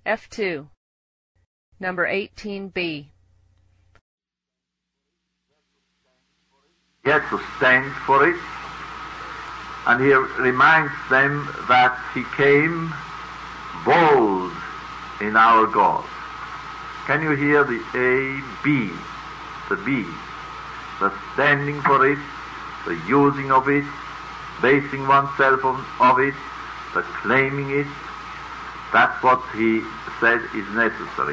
F2. Number 18B. He had to stand for it, and he reminds them that he came bold in our God. Can you hear the A, B, the B, the standing for it, the using of it, basing oneself of it, the claiming it? That's what he said is necessary.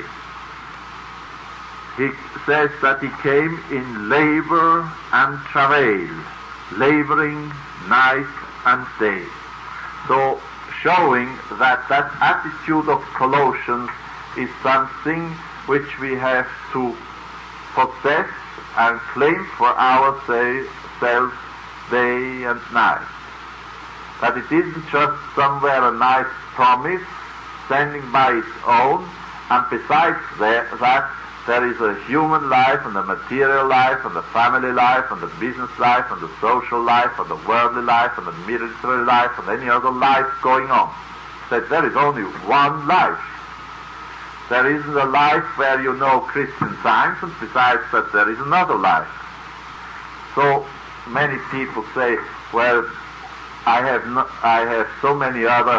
He says that he came in labor and travail, laboring night and day. So showing that that attitude of Colossians is something which we have to possess and claim for ourselves day and night. That it isn't just somewhere a nice promise standing by its own, and besides that there is a human life and a material life and a family life and a business life and a social life and a worldly life and a military life and any other life going on. That there is only one life. There isn't a life where you know Christian Science, and besides that there is another life. So many people say, well, I have so many other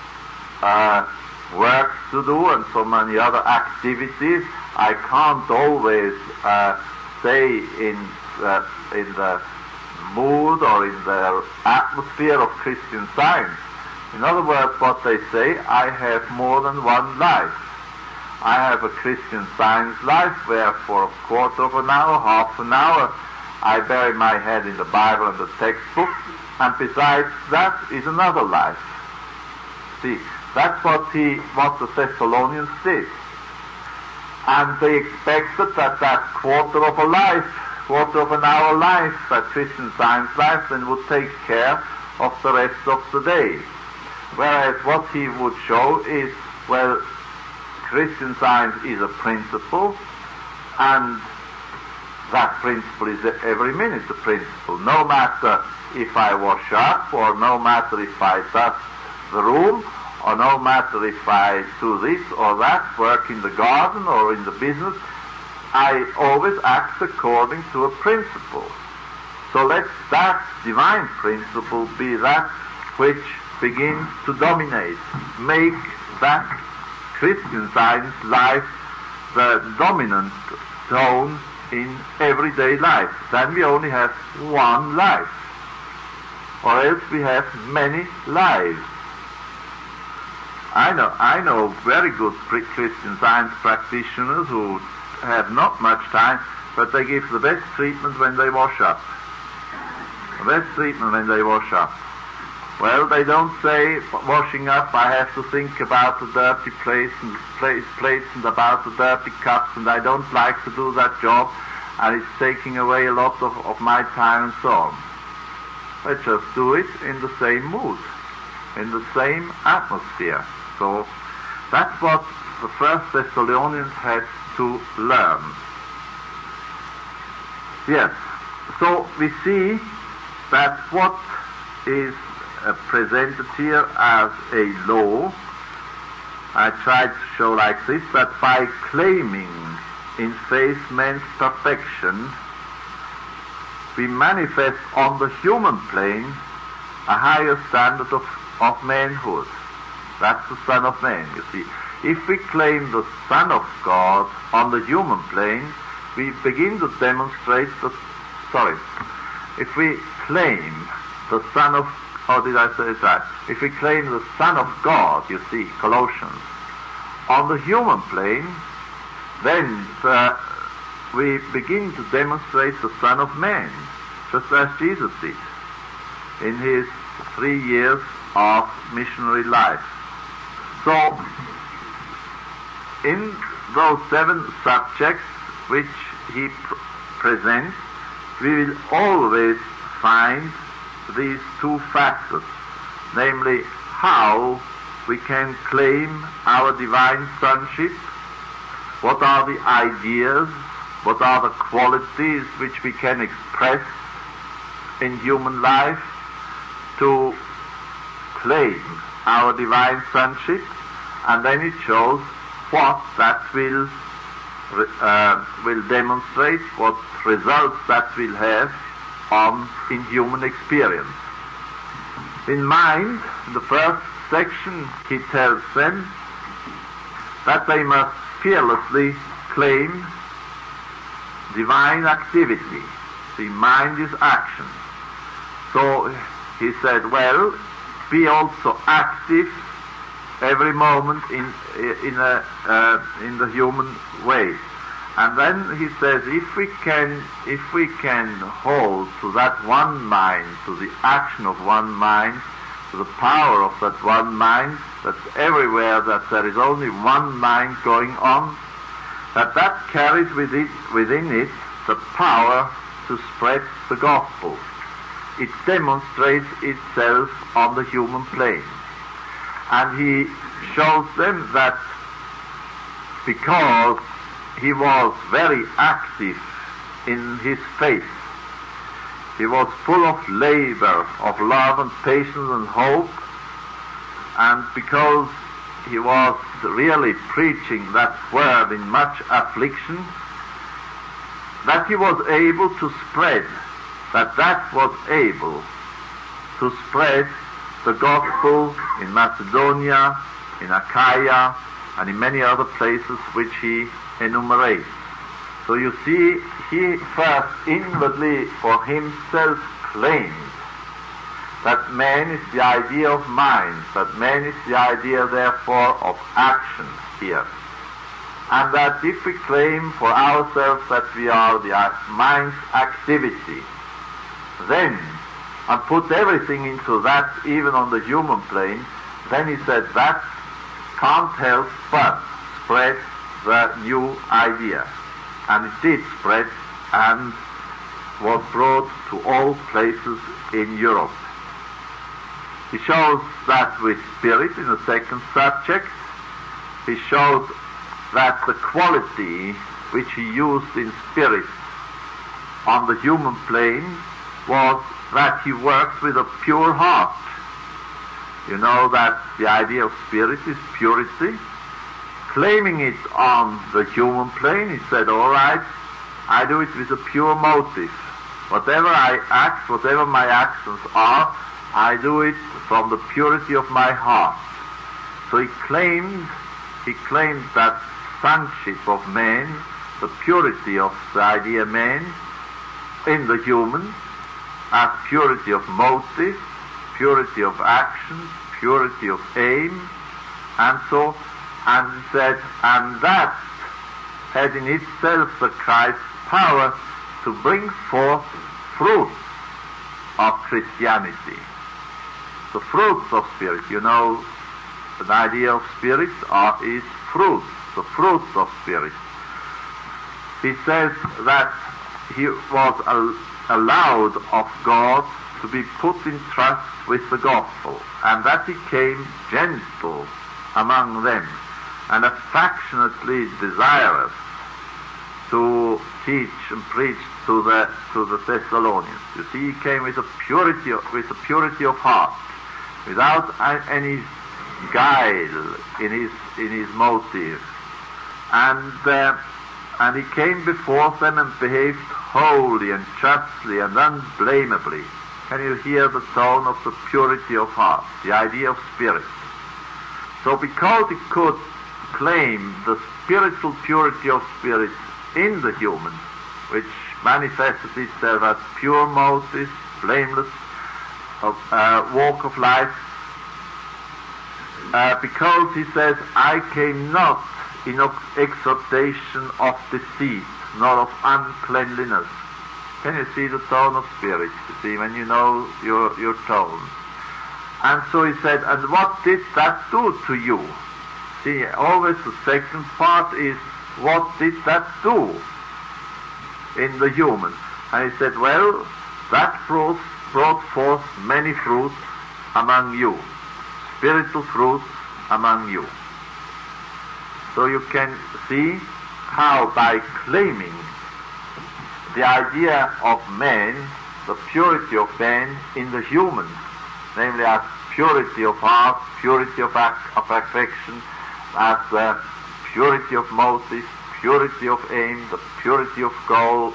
works to do and so many other activities. I can't always stay in the mood or in the atmosphere of Christian Science. In other words, what they say, I have more than one life. I have a Christian Science life where for a quarter of an hour, half an hour, I bury my head in the Bible and the textbook, and besides that is another life. See, that's what the Thessalonians did. And they expected that that quarter of an hour life, that Christian Science life, then would take care of the rest of the day. Whereas what he would show is, well, Christian Science is a principle, and that principle is every minute a principle. No matter if I wash up, or no matter if I dust the room, or no matter if I do this or that, work in the garden or in the business, I always act according to a principle. So let that divine principle be that which begins to dominate, make that Christian Science life the dominant tone in everyday life. Then we only have one life, or else we have many lives. I know very good Christian Science practitioners who have not much time, but they give the best treatment when they wash up. The best treatment when they wash up. Well, they don't say, washing up, I have to think about the dirty plates and about the dirty cups, and I don't like to do that job, and it's taking away a lot of my time and so on. They just do it in the same mood, in the same atmosphere. So that's what the First Thessalonians had to learn. Yes, so we see that what is presented here as a law, I tried to show like this, that by claiming in faith man's perfection, we manifest on the human plane a higher standard of manhood. That's the Son of Man, you see. If we claim the Son of God on the human plane, we begin to demonstrate if we claim the Son of, how did I say it right? If we claim the Son of God, you see, Colossians, on the human plane, then we begin to demonstrate the Son of Man, just as Jesus did in his 3 years of missionary life. So, in those 7 subjects which he presents, we will always find these 2 factors, namely how we can claim our divine sonship, what are the ideas, what are the qualities which we can express in human life to claim our divine sonship, and then it shows what that will demonstrate, what results that will have in human experience. In mind, in the first section, he tells them that they must fearlessly claim divine activity. See, mind is action. So he said, well, be also active every moment in the human way. And then he says, if we can hold to that one mind, to the action of one mind, to the power of that one mind, that everywhere that there is only one mind going on, that carries within it the power to spread the gospel. It demonstrates itself on the human plane. And he shows them that because he was very active in his faith, he was full of labor, of love and patience and hope, and because he was really preaching that word in much affliction, that he was able to spread, that was able to spread the gospel in Macedonia, in Achaia, and in many other places which he enumerates. So you see, he first inwardly for himself claimed that man is the idea of mind, that man is the idea therefore of action here. And that if we claim for ourselves that we are the mind's activity, then, and put everything into that, even on the human plane, then he said that can't help but spread the new idea. And it did spread and was brought to all places in Europe. He shows that with spirit in the second subject. He showed that the quality which he used in spirit on the human plane was that he works with a pure heart. You know that the idea of spirit is purity. Claiming it on the human plane, he said, all right, I do it with a pure motive. Whatever I act, whatever my actions are, I do it from the purity of my heart. So he claimed that sonship of man, the purity of the idea man in the human, as purity of motive, purity of action, purity of aim, and so, and he said, and that had in itself the Christ's power to bring forth fruits of Christianity. The fruits of spirit, you know, the idea of spirit is fruits, the fruits of spirit. He says that he was allowed of God to be put in trust with the gospel, and that he came gentle among them and affectionately desirous to teach and preach to the Thessalonians. You see, he came with a purity of heart, without any guile in his motive, and he came before them and behaved wholly and justly and unblameably. Can you hear the tone of the purity of heart, the idea of spirit? So because he could claim the spiritual purity of spirit in the human, which manifested itself as pure motives, blameless walk of life, because he says, I came not in exhortation of deceit, nor of uncleanliness. Can you see the tone of spirit? You see, when you know your tone. And so he said, and what did that do to you? See, always the second part is, what did that do in the human? And he said, well, that brought forth many fruits among you, spiritual fruits among you. So you can see how by claiming the idea of man, the purity of man in the human, namely as purity of heart, purity of affection, as purity of motive, purity of aim, the purity of goal,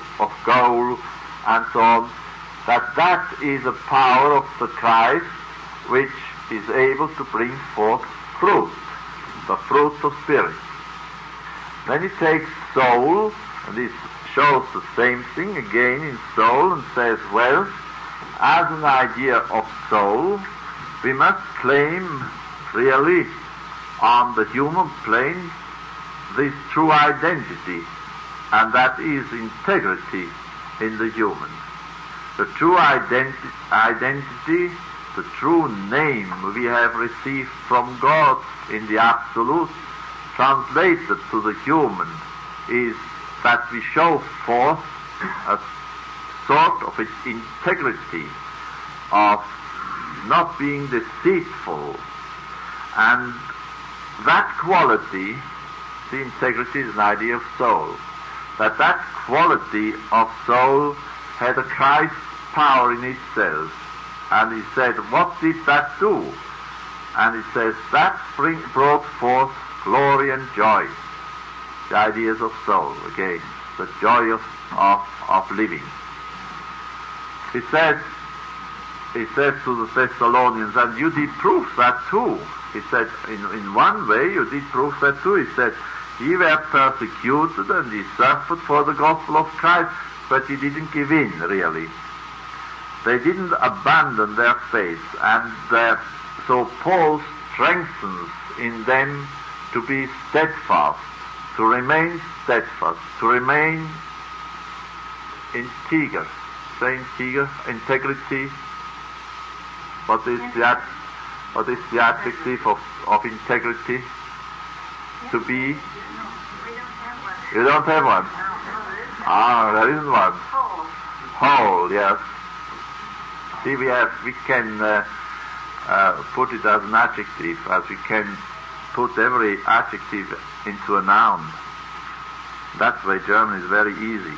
and so on, that is a power of the Christ which is able to bring forth fruit, the fruit of spirit. Then he takes soul, and he shows the same thing again in soul, and says, well, as an idea of soul, we must claim really on the human plane this true identity, and that is integrity in the human. The true identity, the true name we have received from God in the Absolute, translated to the human, is that we show forth a sort of integrity, of not being deceitful. And that quality, the integrity is an idea of soul, that quality of soul had a Christ power in itself. And he said, what did that do? And he says, that brought forth glory and joy. The ideas of soul, again, the joy of living. He says to the Thessalonians, and you did prove that too. He said, in one way you did prove that too. He said, ye were persecuted and ye suffered for the gospel of Christ, but ye didn't give in, really. They didn't abandon their faith, and so Paul strengthens in them to be steadfast, to remain steadfast, to remain integer. Say integer, integrity. What is the adjective of integrity? To be? You don't have one? There isn't one. Whole, yes. See, we can put it as an adjective, as we can put every adjective into a noun. That's why German is very easy.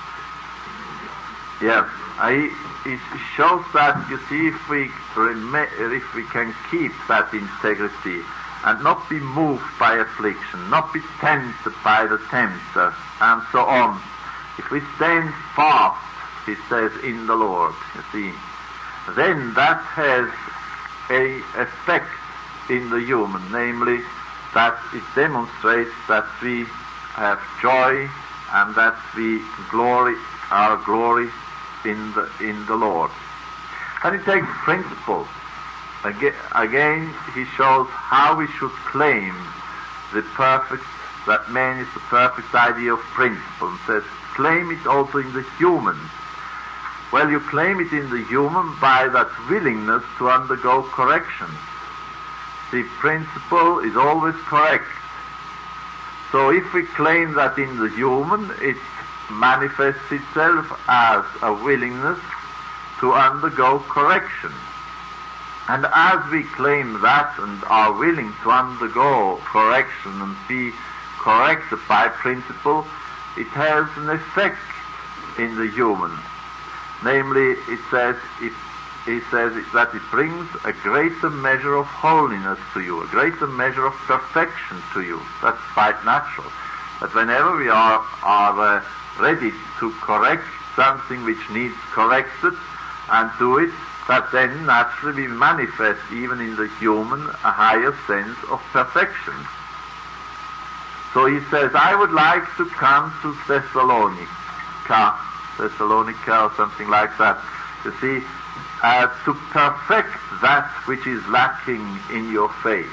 Yes, it shows that, you see, if we can keep that integrity and not be moved by affliction, not be tempted by the tempter, and so on. If we stand fast, he says, in the Lord, you see, then that has an effect in the human, namely that it demonstrates that we have joy and that we glory in the Lord. And he takes principles. Again, he shows how we should claim that man is the perfect idea of principle, and says, claim it also in the human. Well, you claim it in the human by that willingness to undergo correction. The principle is always correct. So if we claim that in the human, it manifests itself as a willingness to undergo correction. And as we claim that and are willing to undergo correction and be corrected by principle, it has an effect in the human. Namely, it says that it brings a greater measure of holiness to you, a greater measure of perfection to you. That's quite natural. But whenever we are ready to correct something which needs corrected and do it, that then naturally we manifest even in the human a higher sense of perfection. So he says, I would like to come to Thessalonica or something like that. You see, to perfect that which is lacking in your faith.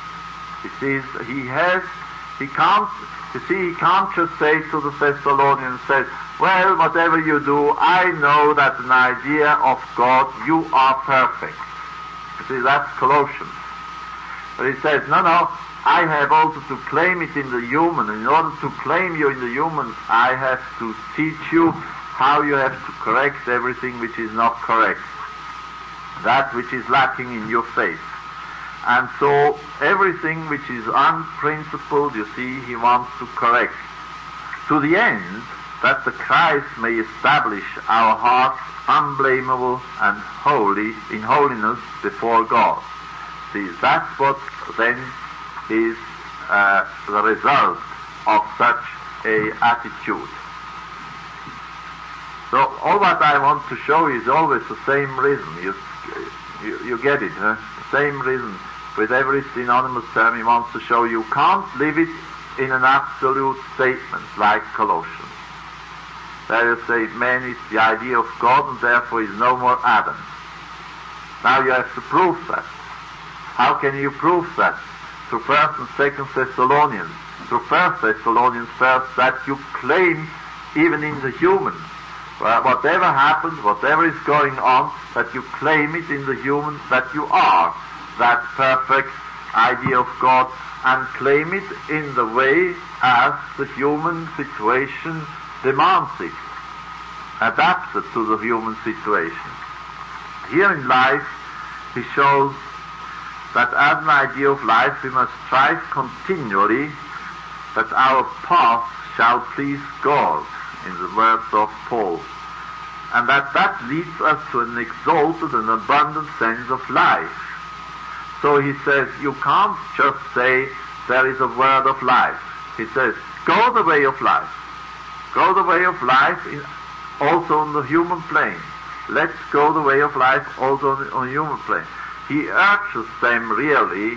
He can't just say to the Thessalonians, well, whatever you do, I know that an idea of God, you are perfect. You see, that's Colossians. But he says, no, I have also to claim it in the human. In order to claim you in the human, I have to teach you how you have to correct everything which is not correct, that which is lacking in your faith. And so everything which is unprincipled, you see, he wants to correct, to the end that the Christ may establish our hearts unblameable and holy in holiness before God. See, that's what then is the result of such a attitude. So all what I want to show is always the same reason. You get it, huh? The same reason. With every synonymous term he wants to show you can't live it in an absolute statement like Colossians. There you say man is the idea of God and therefore is no more Adam. Now you have to prove that. How can you prove that? Through 1st and 2nd Thessalonians. Through 1st Thessalonians first, that you claim even in the human. Whatever happens, whatever is going on, that you claim it in the human, that you are that perfect idea of God, and claim it in the way as the human situation demands it, adapted to the human situation. Here in life, he shows that as an idea of life we must strive continually that our path shall please God, in the words of Paul, and that leads us to an exalted and abundant sense of life. So he says, you can't just say there is a word of life. He says, go the way of life. Go the way of life also on the human plane. Let's go the way of life also on the human plane. He urges them really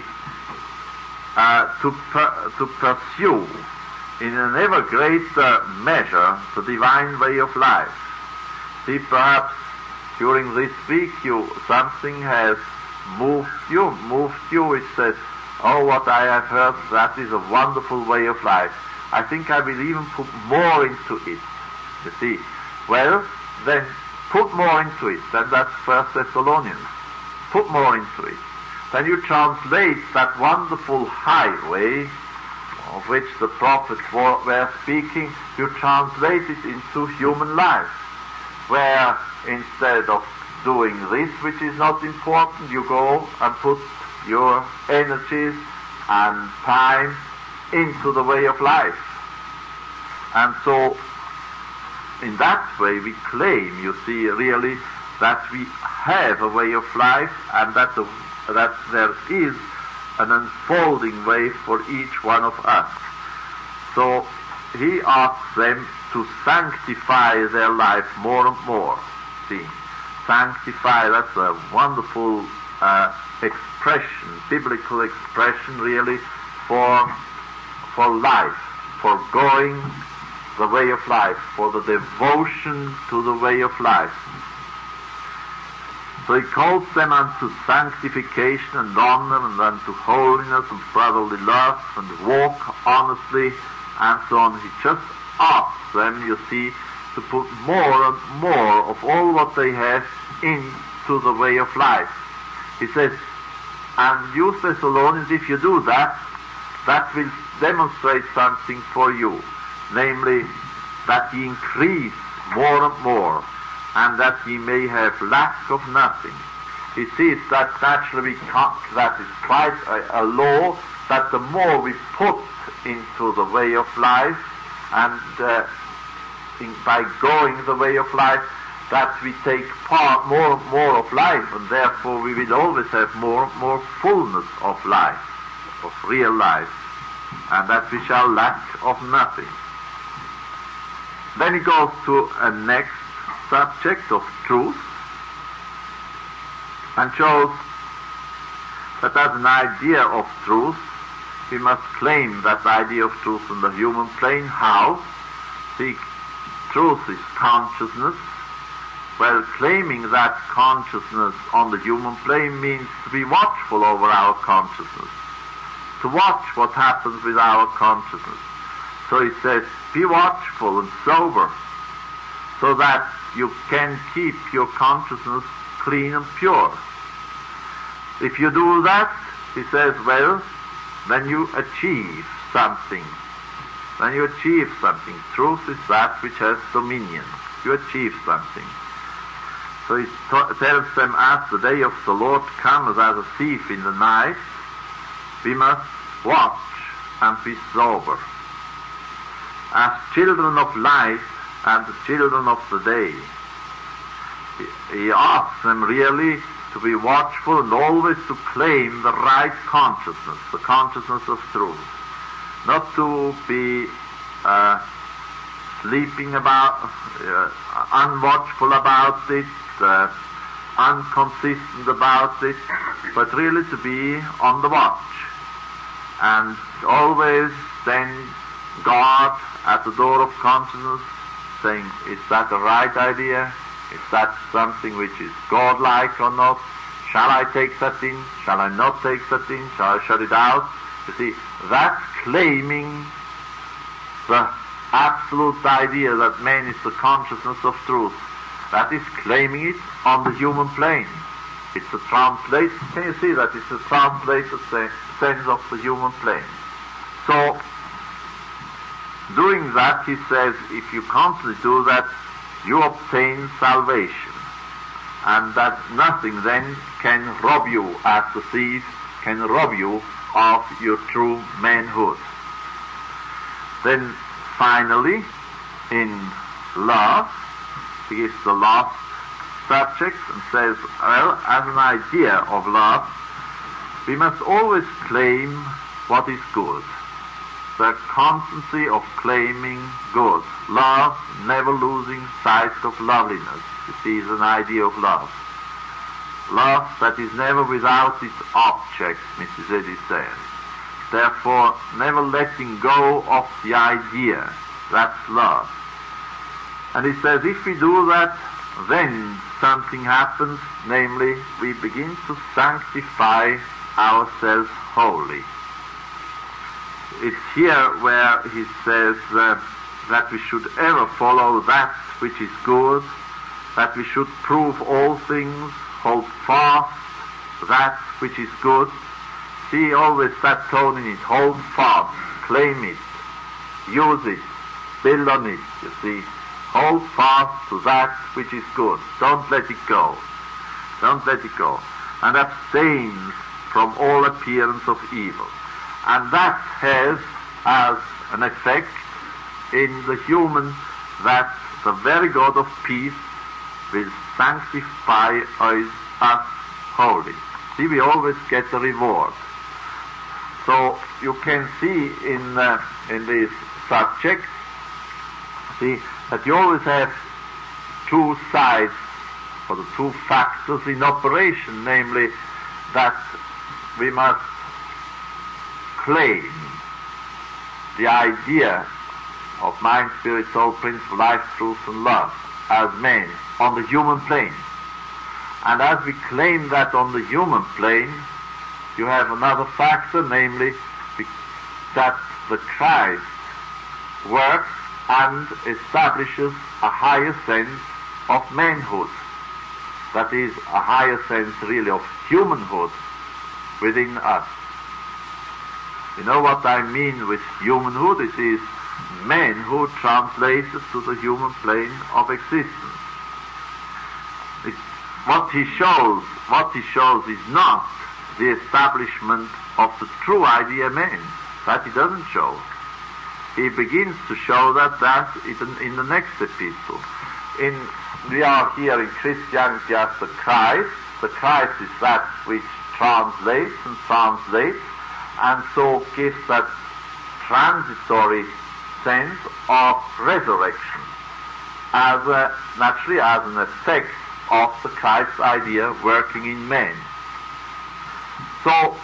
to pursue in an ever greater measure the divine way of life. See, perhaps during this week something has moved you. It says, oh, what I have heard, that is a wonderful way of life. I think I will even put more into it. You see, well, then put more into it. Then that's 1st Thessalonians. Put more into it. Then you translate that wonderful highway of which the prophets were speaking, you translate it into human life, where instead of doing this which is not important, you go and put your energies and time into the way of life. And so in that way we claim, you see, really that we have a way of life, and that there is an unfolding way for each one of us. So he asks them to sanctify their life more and more. See, sanctify, that's a wonderful expression, biblical expression really for life, for going the way of life, for the devotion to the way of life. So he calls them unto sanctification and honor and unto holiness and brotherly love and walk honestly and so on. He just asks them, you see, to put more and more of all what they have into the way of life. He says, and you Thessalonians, if you do that, that will demonstrate something for you, namely that ye increase more and more, and that ye may have lack of nothing. He sees that naturally we can't, that is quite a law, that the more we put into the way of life, and by going the way of life, that we take part more and more of life, and therefore we will always have more and more fullness of life, of real life, and that we shall lack of nothing. Then he goes to a next subject of truth, and shows that as an idea of truth, we must claim that idea of truth on the human plane. How? See, truth is consciousness. Well, claiming that consciousness on the human plane means to be watchful over our consciousness, to watch what happens with our consciousness. So he says, be watchful and sober, so that you can keep your consciousness clean and pure. If you do that, he says, well, then you achieve something. When you achieve something, truth is that which has dominion. You achieve something. So he tells them, as the day of the Lord comes as a thief in the night, we must watch and be sober. As children of light and the children of the day. He asks them really to be watchful and always to claim the right consciousness, the consciousness of truth. not to be sleeping about, unwatchful about it, inconsistent about it, but really to be on the watch and always send God at the door of consciousness saying, is that the right idea? Is that something which is God-like or not? Shall I take that in? Shall I not take that in? Shall I shut it out? You see, that's claiming the absolute idea that man is the consciousness of truth. That is claiming it on the human plane. It's a translate. Can you see that? It's a translated sense of the human plane. So, doing that, he says, if you constantly do that, you obtain salvation. And that nothing then can rob you, as the thief can rob you of your true manhood. Then finally, in love, he gives the last subject and says, well, as an idea of love, we must always claim what is good. The constancy of claiming good. Love, never losing sight of loveliness. You see, is an idea of love. Love that is never without its object, Mrs. Eddy says. Therefore, never letting go of the idea. That's love. And he says, if we do that, then something happens, namely, we begin to sanctify ourselves wholly. It's here where he says that we should ever follow that which is good, that we should prove all things, hold fast that which is good. See always that tone in it, hold fast, claim it, use it, build on it, you see. Hold fast to that which is good. Don't let it go. Don't let it go. And abstain from all appearance of evil. And that has as an effect in the human that the very God of peace will sanctify us wholly. See, we always get the reward. So you can see in this subject, see, that you always have two sides, or the two factors in operation, namely that we must claim the idea of mind, spirit, soul, principle, life, truth, and love as men on the human plane. And as we claim that on the human plane, you have another factor, namely that the Christ works and establishes a higher sense of manhood. That is, a higher sense really of humanhood within us. You know what I mean with humanhood? It is manhood translated to the human plane of existence. What he shows is not the establishment of the true idea man. That he doesn't show. He begins to show that in the next epistle. We are here in Christianity as the Christ. The Christ is that which translates and so gives that transitory sense of resurrection naturally as an effect of the Christ idea working in man. So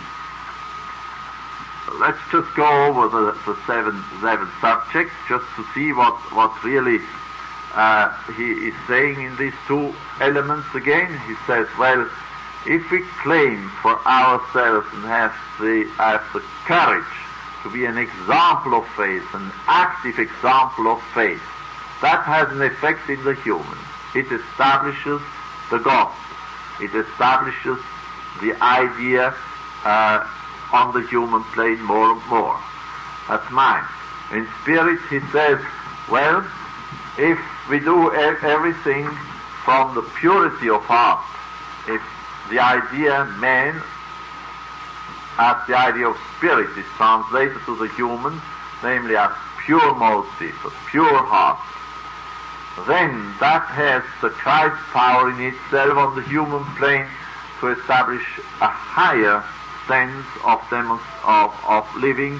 let's just go over the seven subjects just to see what really he is saying in these two elements again. He says, well, if we claim for ourselves and have the courage to be an example of faith, an active example of faith, that has an effect in the human. It establishes the gospel. It establishes the idea on the human plane more and more. That's mine. In spirit, he says, well, if we do everything from the purity of heart, if the idea man, as the idea of spirit, is translated to the human, namely as pure motive, a pure heart, then that has the Christ power in itself on the human plane to establish a higher sense of living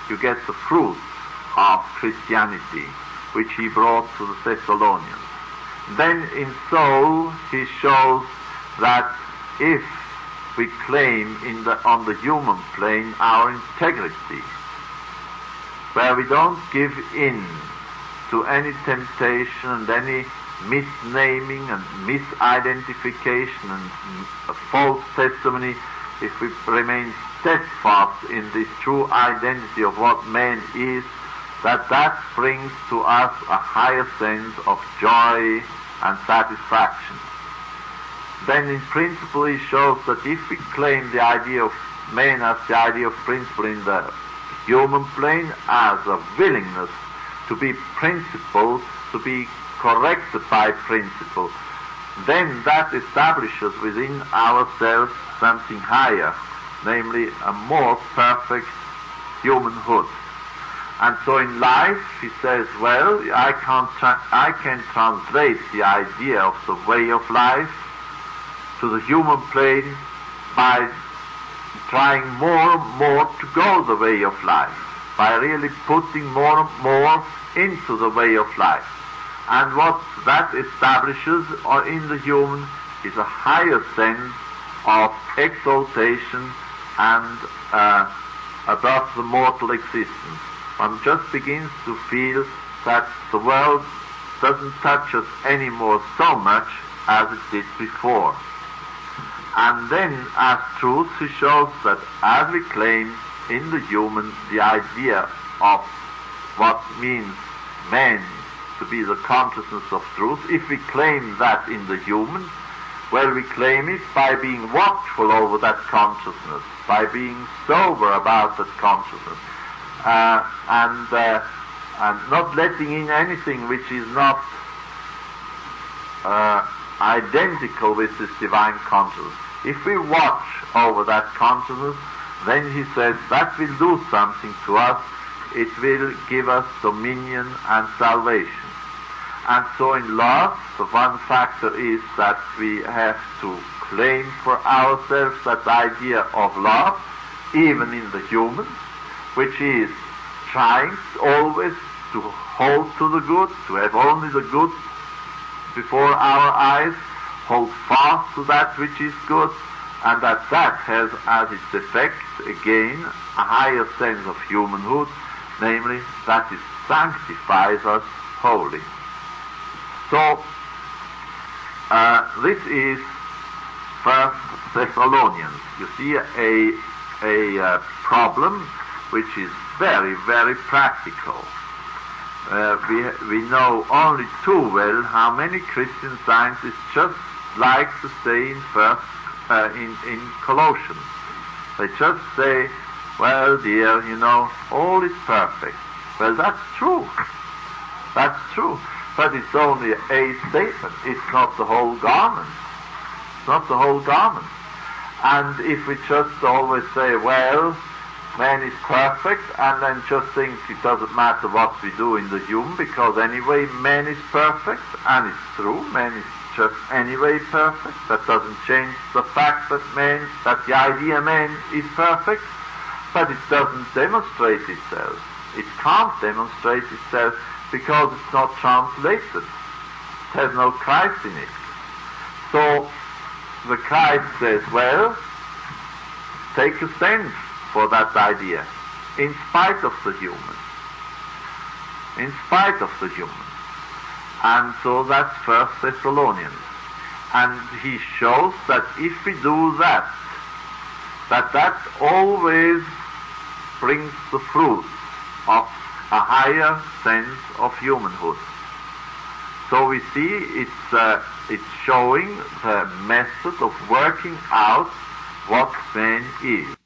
you get the fruit of Christianity, which he brought to the Thessalonians. Then in soul, he shows that if we claim on the human plane our integrity, where we don't give in to any temptation and any misnaming and misidentification and false testimony, if we remain steadfast in this true identity of what man is, that brings to us a higher sense of joy and satisfaction. Then in principle he shows that if we claim the idea of man as the idea of principle in the human plane, as a willingness to be principled, to be corrected by principle, then that establishes within ourselves something higher, namely a more perfect humanhood. And so in life, he says, well, I can translate the idea of the way of life to the human plane by trying more and more to go the way of life, by really putting more and more into the way of life. And what that establishes in the human is a higher sense of exaltation and above the mortal existence. One just begins to feel that the world doesn't touch us anymore so much as it did before. And then, as truth, he shows that as we claim in the human the idea of what means man to be the consciousness of truth, if we claim that in the human, well, we claim it by being watchful over that consciousness, by being sober about that consciousness, and not letting in anything which is not identical with this divine consciousness. If we watch over that consciousness, then he says that will do something to us. It will give us dominion and salvation. And so in love, the one factor is that we have to claim for ourselves that idea of love, even in the human, which is trying always to hold to the good, to have only the good before our eyes, hold fast to that which is good, and that has as its effect, again, a higher sense of humanhood, namely that it sanctifies us wholly. So, this is 1 Thessalonians. You see a problem which is very, very practical. We know only too well how many Christian scientists just like to say in Colossians. They just say, well, dear, all is perfect. Well, that's true. That's true. But it's only a statement. It's not the whole garment. It's not the whole garment. And if we just always say, well, man is perfect, and then just think it doesn't matter what we do in the human, because anyway man is perfect, and it's true, man is just anyway perfect. That doesn't change the fact that the idea man is perfect, but it doesn't demonstrate itself. It can't demonstrate itself because it's not translated. It has no Christ in it. So the Christ says, well, take a stand for that idea, in spite of the human. In spite of the human. And so that's 1 Thessalonians. And he shows that if we do that always brings the fruit of a higher sense of humanhood. So we see it's showing the method of working out what man is.